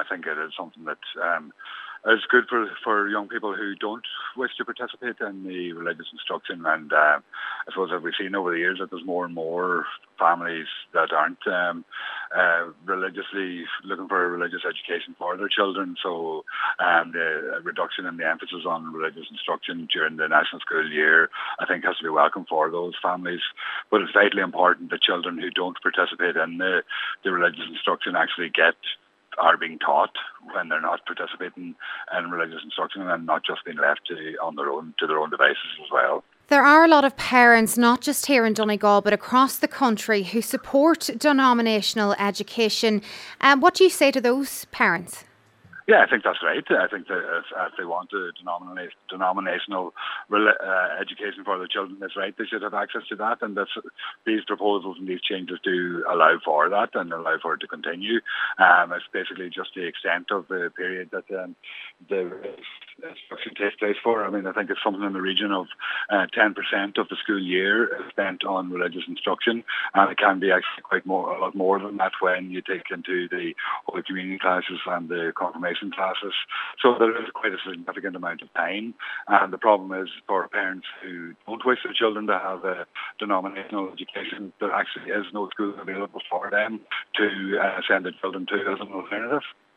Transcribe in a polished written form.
think it is something that is good for young people who don't wish to participate in the religious instruction. And I suppose that we've seen over the years that there's more and more families that aren't religiously looking for a religious education for their children. So the reduction in the emphasis on religious instruction during the national school year, I think, has to be welcome for those families. But it's vitally important that children who don't participate in the religious instruction actually are being taught when they're not participating in religious instruction, and not just being left to their own devices as well. There are a lot of parents, not just here in Donegal, but across the country, who support denominational education. What do you say to those parents? Yeah, I think that's right. I think that if they want a denominational education for their children, it's right. They should have access to that, and these proposals and these changes do allow for that and allow for it to continue. It's basically just the extent of the period that the instruction takes place for. I mean, I think it's something in the region of 10% of the school year is spent on religious instruction, and it can be actually a lot more than that when you take into the Holy Communion classes and the confirmation classes. So there is quite a significant amount of time, and the problem is for parents who don't wish their children to have a denominational education, there actually is no school available for them to send their children to as an alternative.